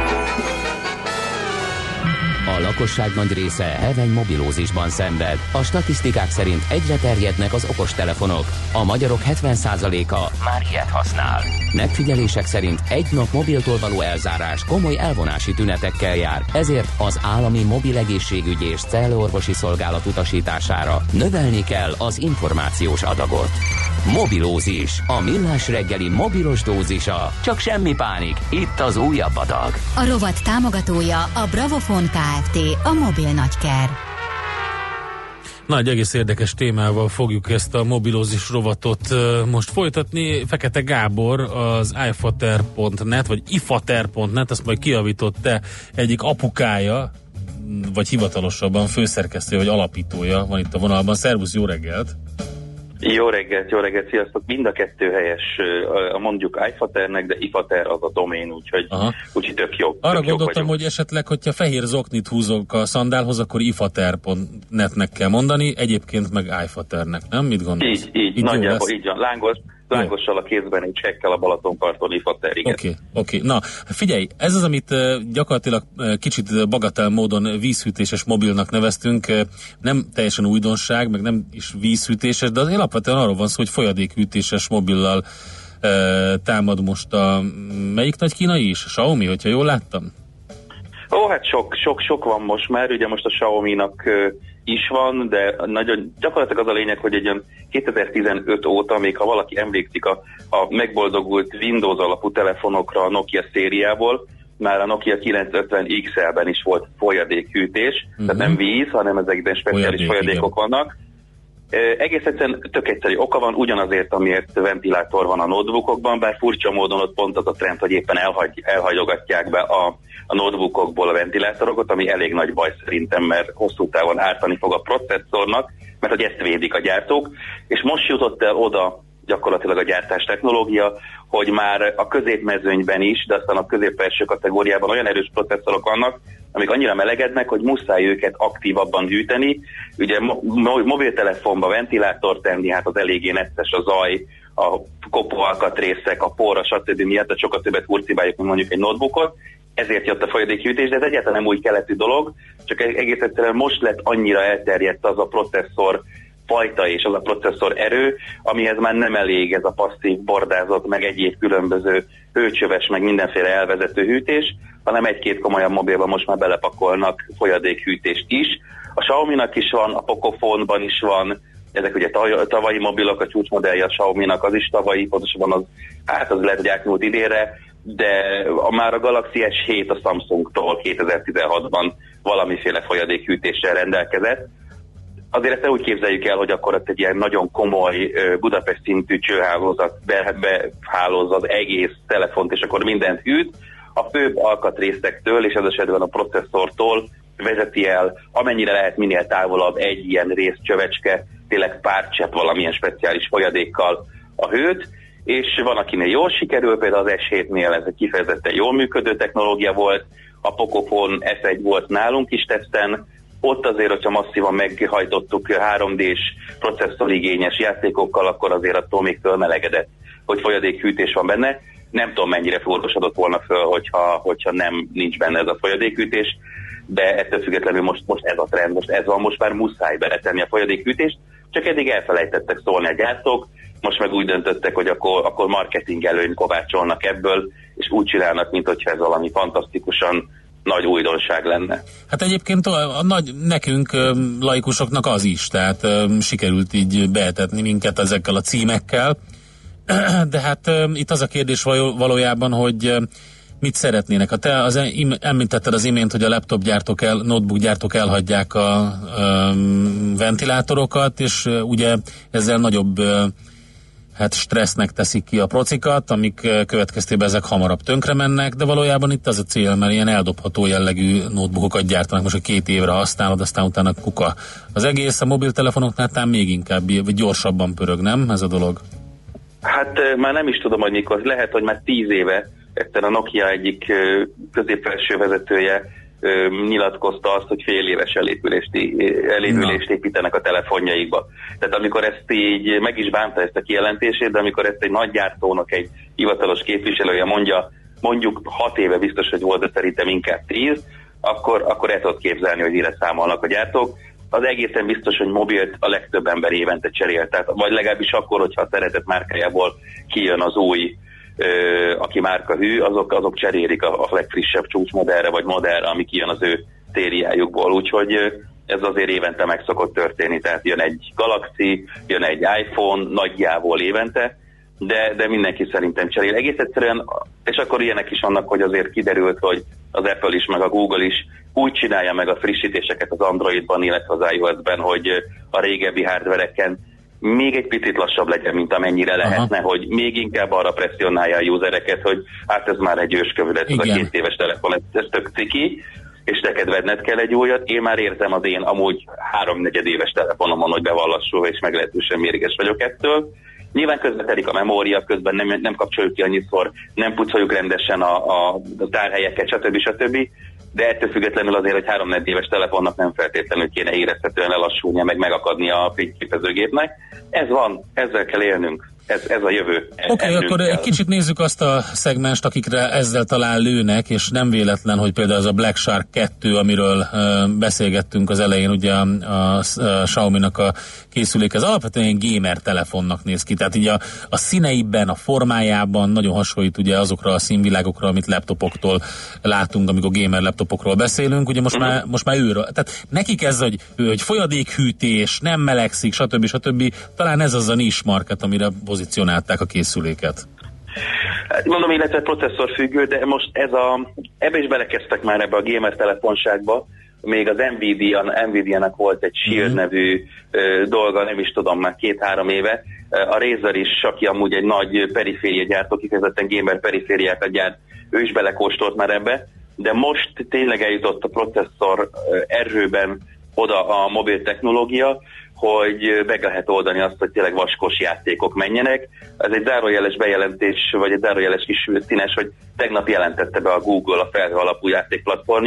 A lakosság nagy része heveny mobilózisban szenved. A statisztikák szerint egyre terjednek az okostelefonok. A magyarok hetven százaléka már ilyet használ. Megfigyelések szerint egy nap mobiltól való elzárás komoly elvonási tünetekkel jár, ezért az állami mobil egészségügyi és cellorvosi szolgálat utasítására növelni kell az információs adagot. Mobilózis, a Millás reggeli mobilos dózisa. Csak semmi pánik, itt az újabb adag. A rovat támogatója a Bravofon Kft. A mobil nagyker. Na, egy egész érdekes témával fogjuk ezt a mobilózis rovatot uh, most folytatni. Fekete Gábor, az ifater pont net, vagy ifater pont net, ezt majd kijavított te, egyik apukája, vagy hivatalosabban főszerkesztője, vagy alapítója van itt a vonalban. Szervusz, jó reggelt! Jó reggelt, jó reggelt, sziasztok! Mind a kettő helyes, a mondjuk iFaternek, de iFater az a domén, úgyhogy, úgyhogy tök jó. Arra tök gondoltam, hogy esetleg, hogyha fehér zoknit húzok a szandálhoz, akkor ifater pont netnek kell mondani, egyébként meg iFaternek, nem? Mit gondolsz? Így, így, így nagyjából így van. Lángos, lángossal a kézben, egy csekkel a Balatonparton, iFater, igen. Oké, okay, oké. Okay. Na, figyelj, ez az, amit uh, gyakorlatilag uh, kicsit bagatel módon vízhűtéses mobilnak neveztünk, uh, nem teljesen újdonság, meg nem is vízhűtéses, de az alapvetően arról van szó, hogy folyadékhűtéses mobillal uh, támad most a melyik nagy kínai is? Xiaomi, hogyha jól láttam? Ó, hát sok, sok, sok van most már, ugye most a Xiaomi-nak uh, is van, de nagyon gyakorlatilag az a lényeg, hogy egy olyan kétezer-tizenöt óta, még ha valaki emlékszik a, a megboldogult Windows alapú telefonokra a Nokia szériából, már a Nokia kilencszázötven iksz el-ben is volt folyadékhűtés, uh-huh. Tehát nem víz, hanem ezekben speciális Folyadék, folyadékok igen. vannak. E, egész egyszerűen tök egyszerű oka van, ugyanazért, amiért ventilátor van a notebookokban, bár furcsa módon ott pont az a trend, hogy éppen elhagy, elhagyogatják be a, a notebookokból a ventilátorokat, ami elég nagy baj szerintem, mert hosszú távon ártani fog a processzornak, mert hogy ezt védik a gyártók, és most jutott el oda gyakorlatilag a gyártás technológia, hogy már a középmezőnyben is, de aztán a közép-felső kategóriában olyan erős processzorok vannak, amik annyira melegednek, hogy muszáj őket aktívabban hűteni. Ugye mo- mo- mobiltelefonba ventilátort tenni, hát az eléggé necces a zaj, a kopó alkatrészek, a porra, stb. Miatt a sokkal többet hurcibáljuk, mint mondjuk egy notebookot, ezért jött a folyadékhűtés, de ez egyáltalán nem új keletű dolog, csak egész egyszerűen most lett annyira elterjedt az a processzor fajta és az a processzor erő, amihez már nem elég ez a passzív bordázott, meg egyéb különböző hőcsöves, meg mindenféle elvezető hűtés, hanem egy-két komolyabb mobilban most már belepakolnak folyadékhűtést is. A Xiaomi-nak is van, a Pocophone-ban is van, ezek ugye tavalyi mobilok, a csúcsmodellje a Xiaomi-nak az is tavalyi, pontosabban az, hát az lehet, hogy átnyúlt idénre, de a, már a Galaxy es hét a Samsungtól kétezer-tizenhatban valamiféle folyadékhűtéssel rendelkezett. Azért ezt úgy képzeljük el, hogy akkor ott egy ilyen nagyon komoly Budapest szintű csőhálózat behálózza az egész telefont, és akkor mindent hűt. A főbb alkatrészektől, és ez esetben a processzortól vezeti el, amennyire lehet minél távolabb egy ilyen részcsövecske, tényleg pár csepp valamilyen speciális folyadékkal a hőt, és van, akinél jól sikerül, például az es hétnél ez egy kifejezetten jól működő technológia volt, a Pocophone es egy volt nálunk is teszten, ott azért, hogyha masszívan meghajtottuk három dés processzorigényes játékokkal, akkor azért attól még fölmelegedett, hogy folyadékhűtés van benne. Nem tudom, mennyire fordosodott volna föl, hogyha, hogyha nem nincs benne ez a folyadékhűtés, de ettől függetlenül most, most ez a trend, most ez van, most már muszáj beletenni a folyadékhűtést, csak eddig elfelejtettek szólni a gyártók, most meg úgy döntöttek, hogy akkor, akkor marketing előny kovácsolnak ebből, és úgy csinálnak, mint hogyha ez valami fantasztikusan nagy újdonság lenne. Hát egyébként a, a nagy, nekünk laikusoknak az is, tehát um, sikerült így beetetni minket ezekkel a címekkel, de hát um, itt az a kérdés valójában, hogy um, mit szeretnének. A te az, im, említetted az imént, hogy a laptop gyártók, el, notebook gyártók elhagyják a um, ventilátorokat, és uh, ugye ezzel nagyobb uh, hát stressznek teszik ki a procikat, amik következtében ezek hamarabb tönkre mennek, de valójában itt az a cél, mert ilyen eldobható jellegű notebookokat gyártanak, most a két évre használod, aztán utána kuka. Az egész a mobiltelefonoknál talán még inkább, vagy gyorsabban pörög, nem ez a dolog? Hát már nem is tudom, hogy mikor. Lehet, hogy már tíz éve egyszer a Nokia egyik középfelső vezetője nyilatkozta azt, hogy fél éves elévülést, elévülést építenek a telefonjaikba. Tehát amikor ezt így meg is bánta ezt a kijelentését, de amikor ezt egy nagy gyártónak egy hivatalos képviselője mondja, mondjuk hat éve biztos, hogy volt, de szerintem inkább tíz, akkor, akkor el tudod képzelni, hogy mire számolnak a gyártók. Az egészen biztos, hogy mobilt a legtöbb ember évente cserél, tehát, vagy legalábbis akkor, hogyha a szeretett márkájából kijön az új, Ö, aki márka hű, azok, azok cserélik a, a legfrissebb csúcsmodellre vagy modellre, ami kijön az ő szériájukból, úgyhogy ez azért évente meg szokott történni, tehát jön egy Galaxy, jön egy iPhone nagyjából évente, de, de mindenki szerintem cserél. Egész egyszerűen, és akkor ilyenek is vannak, hogy azért kiderült, hogy az Apple is, meg a Google is úgy csinálja meg a frissítéseket az Androidban, illetve az iOS-ben, hogy a régebbi hardvereken még egy picit lassabb legyen, mint amennyire lehetne, aha, hogy még inkább arra presszionálja a usereket, hogy hát ez már egy őskövület, ez a két éves telefon, ez, ez tök ciki, és neked venned kell egy újat. Én már érzem az én amúgy háromnegyed éves telefonomon, hogy bevallassul, és meglehetősen mérges vagyok ettől. Nyilván közben telik a memória, közben nem, nem kapcsoljuk ki annyiszor, nem pucoljuk rendesen a, a, a tárhelyeket, stb. stb. De ettől függetlenül azért, hogy három-négy éves telefonnak nem feltétlenül kéne érezhetően lelassulnia, meg megakadnia a fényképezőgépnek. Ez van, ezzel kell élnünk. Ez, ez a jövő. Oké, okay, akkor egy kicsit nézzük azt a szegmenst, akikre ezzel talán lőnek, és nem véletlen, hogy például az a Black Shark kettő, amiről uh, beszélgettünk az elején, ugye a, a, a Xiaomi-nak a készülék, ez alapvetően gamer telefonnak néz ki, tehát így a, a színeiben, a formájában nagyon hasonlít ugye azokra a színvilágokra, amit laptopoktól látunk, amikor gamer laptopokról beszélünk, ugye most, uh-huh. már, most már őről. Tehát nekik ez, hogy, hogy folyadékhűtés, nem melegszik, stb. stb. Talán ez az a niche market, amire pozícionálták a készüléket. Mondom, illetve processzor függő, de most ez a, ebbe is belekezdtek már ebbe a gamer telefonságba, még az Nvidia, Nvidia-nak volt egy Shield mm-hmm. nevű ö, dolga, nem is tudom, már két-három éve. A Razer is, aki amúgy egy nagy periféria gyártó, kifejezetten gamer perifériákat gyárt, ő is belekóstolt már ebbe, de most tényleg eljutott a processzor erőben oda a mobil technológia, hogy meg lehet oldani azt, hogy tényleg vaskos játékok menjenek. Ez egy zárójeles bejelentés, vagy egy zárójeles kis színes, hogy tegnap jelentette be a Google a felhő alapú játékplatformját,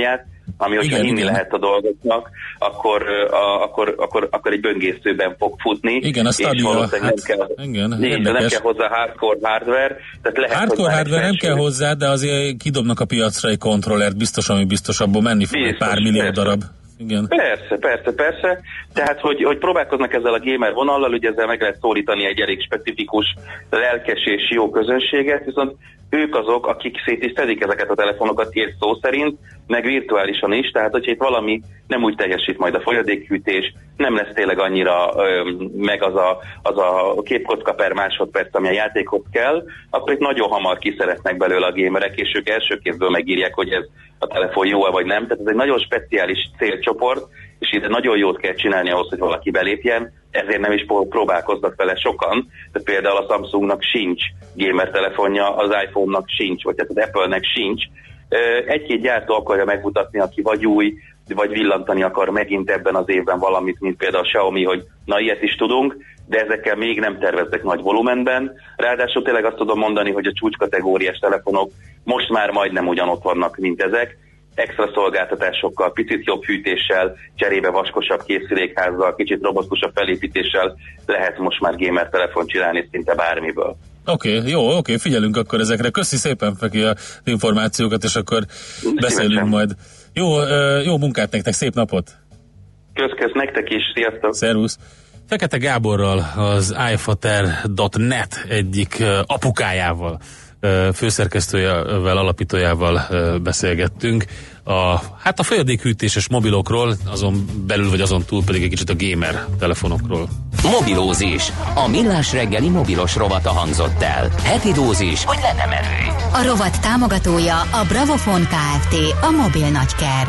ami hogyha igen, hinni igen. lehet a dolgoknak, akkor, a, akkor, akkor, akkor egy böngészőben fog futni. Igen, a stabil, hát, nem kell, igen, így, de nem kell hozzá hardcore hardware. Tehát lehet, hardcore hardware nem kell felső. hozzá, de azért kidobnak a piacra egy kontrollert, biztos, ami biztos, abból menni fog egy pár millió persze. darab. Igen. Persze, persze, persze. Tehát, hogy, hogy próbálkoznak ezzel a gamer vonallal, ugye ezzel meg lehet szólítani egy elég specifikus, lelkes és jó közönséget, viszont ők azok, akik szét is szedik ezeket a telefonokat két szó szerint, meg virtuálisan is, tehát hogyha itt valami nem úgy teljesít majd a folyadékhűtés, nem lesz tényleg annyira öm, meg az a, az a képkocka per másodperc, ami a játékhoz kell, akkor itt nagyon hamar kiszeretnek belőle a gamerek, és ők első kézből megírják, hogy ez a telefon jó-e vagy nem. Tehát ez egy nagyon speciális célcsoport, és ide nagyon jót kell csinálni ahhoz, hogy valaki belépjen, ezért nem is próbálkoznak vele sokan. Tehát például a Samsungnak sincs gamer telefonja, az iPhone-nak sincs, vagy tehát az Apple-nek sincs. Egy-két gyártó akarja megmutatni, aki vagy új, vagy villantani akar megint ebben az évben valamit, mint például a Xiaomi, hogy na ilyet is tudunk, de ezekkel még nem terveznek nagy volumenben. Ráadásul tényleg azt tudom mondani, hogy a csúcskategóriás telefonok most már majdnem ugyanott vannak, mint ezek. Extra szolgáltatásokkal, picit jobb hűtéssel, cserébe vaskosabb készülékházzal, kicsit robosztusabb felépítéssel lehet most már gamer telefon csinálni szinte bármiből. Oké, okay, jó, oké, okay, figyelünk akkor ezekre. Köszi szépen, Feki, az információkat, és akkor Szívesen. beszélünk majd. Jó, jó munkát nektek, szép napot! Kösz-kösz nektek is, sziasztok! Szervusz! Fekete Gáborral, az iFater pont net egyik apukájával, főszerkesztőjével, alapítójával beszélgettünk. A, hát a folyadékhűtéses mobilokról, azon belül vagy azon túl pedig egy kicsit a gamer telefonokról. Mobilózis. A millás reggeli mobilos rovata hangzott el. Heti dózis, hogy lenne merő. A rovat támogatója a Bravofon Kft. A mobil nagyker.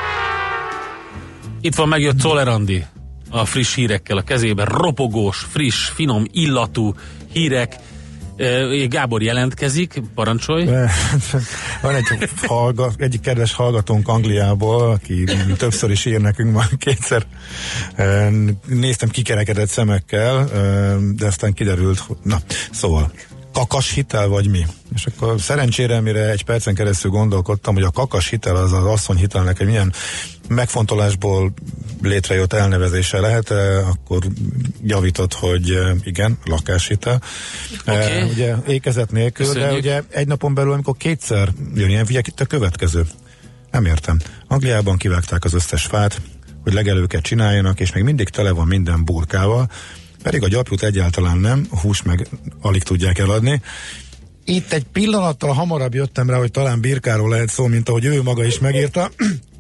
Itt van, megjött Czoller Andi a friss hírekkel a kezében. Ropogós, friss, finom, illatú hírek. Gábor jelentkezik, parancsolj. Van egy hallgat, egyik kedves hallgatónk Angliából, aki többször is ír nekünk, már kétszer néztem kikerekedett szemekkel, de aztán kiderült, hogy na, szóval kakas hitel vagy mi? És akkor szerencsére, mire egy percen keresztül gondolkodtam, hogy a kakas hitel az az asszony hitelnek egy milyen megfontolásból létrejött elnevezése lehet, akkor javított, hogy igen, lakáshitel. Okay. Uh, ugye ékezet nélkül, köszönjük. De ugye egy napon belül, amikor kétszer jön ilyen, figyelj, itt a következő. Nem értem. Angliában kivágták az összes fát, hogy legelőket csináljanak, és még mindig tele van minden burkával, pedig a gyapjút egyáltalán nem, a hús meg alig tudják eladni. Itt egy pillanattal hamarabb jöttem rá, hogy talán birkáról lehet szó, mint ahogy ő maga is megírta.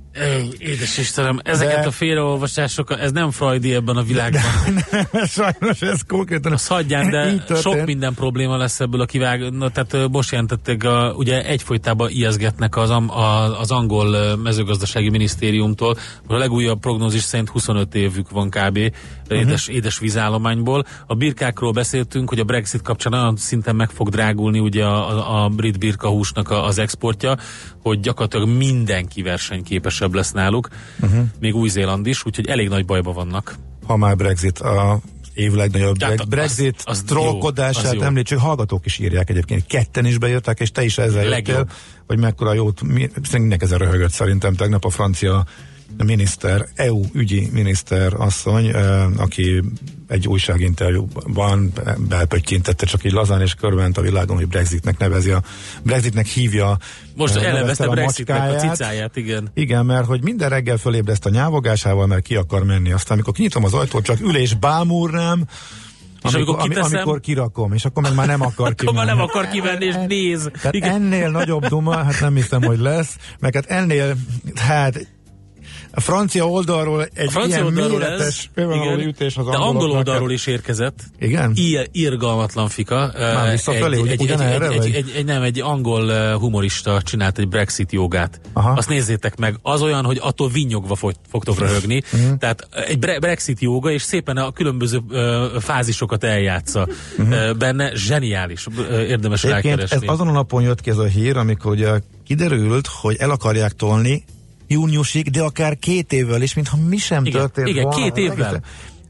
Édes Istenem, ezeket de... a félreolvasásokat, ez nem freudi ebben a világban. De, nem, sajnos ez konkrétan. Azt hagyján, de sok minden probléma lesz ebből a kivág. Na, tehát most jelentették, a, ugye egyfolytában ijeszgetnek az, az angol mezőgazdasági minisztériumtól, hogy a legújabb prognózis szerint huszonöt évük van kb. Édes, uh-huh. édes vízállományból. A birkákról beszéltünk, hogy a Brexit kapcsán olyan szinten meg fog drágulni ugye a, a, a brit birkahúsnak a, az exportja, hogy gyakorlatilag mindenki versenyképesebb lesz náluk, uh-huh. még Új-Zéland is, úgyhogy elég nagy bajba vannak. Ha már Brexit, a év legnagyobb hát, Brexit az, az trollkodását említsük, hallgatók is írják egyébként, ketten is bejöttek, és te is ezzel jöttél, hogy mekkora jót, mindenki ezen röhögött szerintem tegnap a francia miniszter, é u ügyi miniszter asszony, aki egy újságinterjúban belpöttyintette, csak így lazán és körment a világon, hogy Brexitnek nevezi a Brexitnek hívja. Most elnevezte a Brexitnek a cicáját, igen. Igen, mert hogy minden reggel fölébreszt a nyávogásával, mert ki akar menni. Aztán amikor kinyitom az ajtót, csak ül és bámúrnám, és amikor, amikor, amikor kirakom, és akkor meg már nem akar kimenni. Akkor már nem akar kimenni, és néz. Tehát ennél nagyobb duma, hát nem hiszem, hogy lesz. Meg hát ennél, hát a francia oldalról egy francia ilyen méretes ütés az de angol oldalról is érkezett. Igen? I- irgalmatlan fika. Már visszafelé, hogy ugyanerre? Egy, egy, egy, egy, nem, egy angol humorista csinált egy Brexit jogát. Aha. Azt nézzétek meg. Az olyan, hogy attól vinnyogva fog, fogtok röhögni. Uh-huh. Tehát egy bre- Brexit joga, és szépen a különböző uh, fázisokat eljátsza. Uh-huh. Benne zseniális. Érdemes rákeresni. Ez azon a napon jött ki ez a hír, amikor ugye kiderült, hogy el akarják tolni júniusig, de akár két évvel is, mintha mi sem igen, történt igen, volna. két évvel.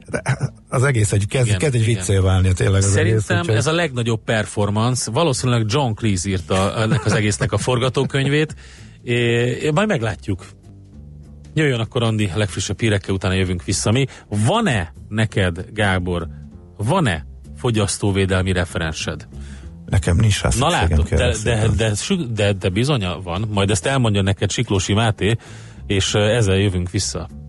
Az egész egy, kezd, kezd egy viccél válni tényleg az Szerintem egész, ez a legnagyobb performance. Valószínűleg John Cleese írta ennek az egésznek a forgatókönyvét. É, majd meglátjuk. Jöjjön akkor Andi legfrissebb hírekkel, utána jövünk vissza mi. Van-e neked, Gábor, van-e fogyasztóvédelmi referensed? Nekem nincs rá Na szükségem. látod, de, de, de, de, de bizonya van, majd ezt elmondja neked Siklósi Máté, és ezzel jövünk vissza.